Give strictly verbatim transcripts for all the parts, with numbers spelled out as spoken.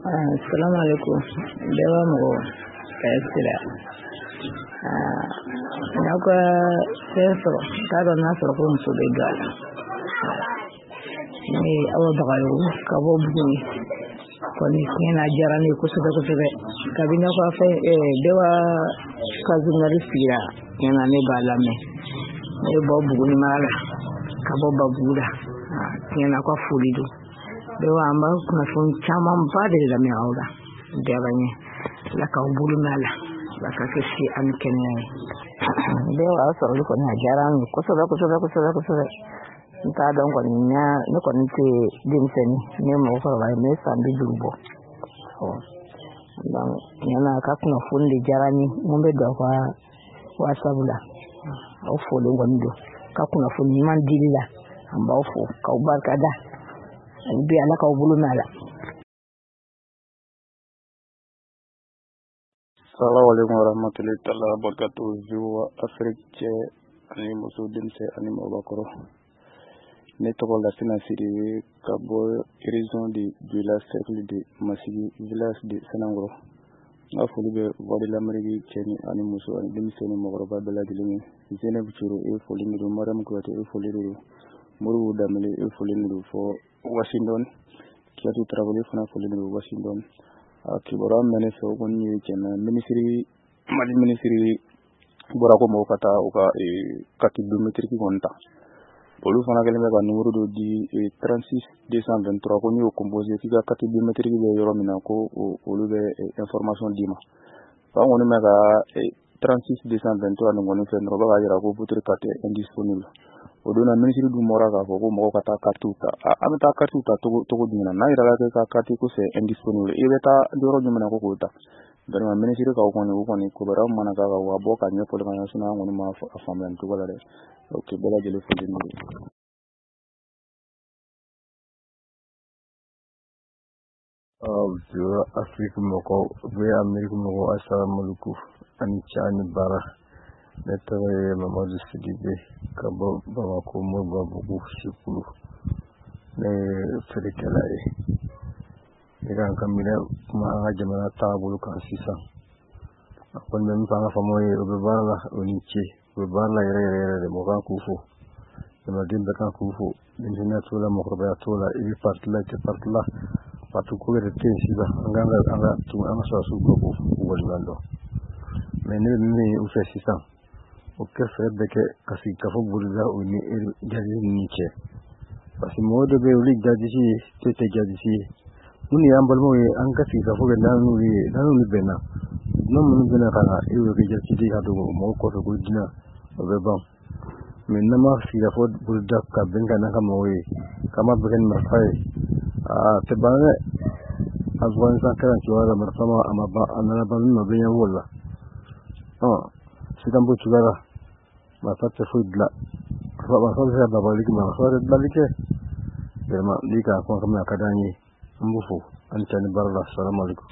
Assalamu alaikum. Dewa mo kaisira. Ah, nakwa seso tado nasoro ko muso be gala. Ni awa bagayo kabo buguni. Koni kena jarani kusuda kusuda. Kabina ko afa dewa kazunari sira kena ne balame. Ne bo buguni mala. Kabo babuda. Kena ko fulido. Dewa amba kuna fun chama mpade la miauda devanye la ka bulu mala la ka keshi an kenya dewa asoro ko na jaran ko so ko so ko so ko so ta don ko nya ne ko nti dimseni ne mo ko ba ne sambi jumbo oh dan yana ka kuna fun de jarani mo be do kwa wa sabula o fo le ngondo ka kuna fun man dilila amba o fo ka barka da bi ala ka bulu mala. Assalamu alaikum warahmatullahi ta'ala wabarakatuh. Zuwa Afrique ani muso dimse ani mabakoro ne to la sina siri kabo région de village cercle de Masigi village de Senangoro na foli be wadi l'Amérique keni ani muso ani dimse ni magoroba bela dilimi zene buchuru e foli ni maram ko e foli ni muru damele e foli ni fo Washington qui a tout travaillé fana foli ni Washington akibora mene so konni kena ministry mali ministry bora ko mo kata o ka e kati biométrique ki konta olu fana kele ba numéro do di trente-six deux cent vingt-trois ko ni o composé ki ka kati biométrique be yoro mina ko olu be information dima ba ngoni mega trente-six deux cent vingt-trois ngoni fe no ba yara ko putre kati indisponible odona ministry du mora ka ko mo kata kartuta amata kartuta to to dina na ira ka kati ko se indisponible e beta doro nyumana ko kota bari ma ministry ka ko ni ko ni ko bara mana ka wa boka nyo pole kana suna ngoni ma afamlan to balare okay bela jele fodi ni ah jura Afrique moko be Amerique moko assalamu alaikum ani chani bara Netare Mamadou Sidibe kabo baba ko mo babu shukuru ne fedekalaye ira kamila kuma jamana tabulu kan sisa akon men fanga famoye be barla oniche be barla ire ire de mo kan kufu de madin be kan kufu din na tola mo ko ba tola ibi partla te partla patu ko re te sisa nganga anga tu anga so su ko ko wolando men ne u fe sisa o che fredde che così cafo burda uni jadi niche pasi modo be uli jadi si tete jadi si uni ambal mo anka si cafo ke nanu ri nanu ni bena no mun bena kana e o ke jadi di hadu mo ko ko dina be bam men na ma si cafo burda ka benga na kama we kama begen marfai a te bane azwan sa kana chiwala marfama ama ba anana ba no benya wala ah sitambo chugara masate fudla fa ba so se baba liki ma so de balike dema lika ko kam na kadani mbufu an tani barra assalamu alaikum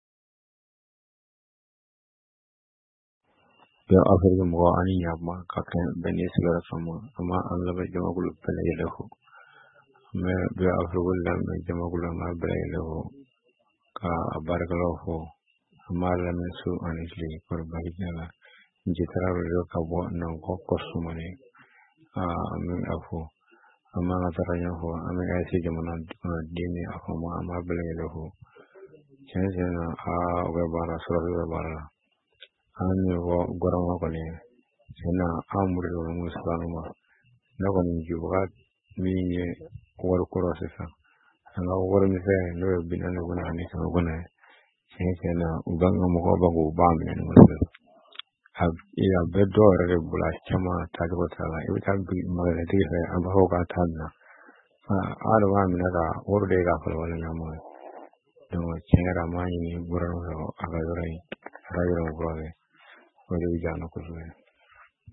ya afrika mo ani yamma ka kan beni sigara sama ama Allah be jama gulu pele yeleho me be afrika la me jama gulu ma bele yeleho ka barkalo ho ama la me su anili por barikala jitara ro ka bo no ko kosumane ah amin afo ama na taranya ho amin ay si jamana dini afo ma ama bele ho chensena a we bara sura we bara ani wo gorama ko ni sena amuri ro muslanu ma na ko ni juba mi ni wor ko rosesa anga wor mi fe no binana ko na ni ko na chensena uganga mo ko bangu ba mi ni mo have ya bedo re bula chama tado tala e ta bi magana de re aba ho ka tanna ah ara wa mi na ka orde ga ko wala na mo do chenera mai burano aga rai rai ro bro ko de jana ko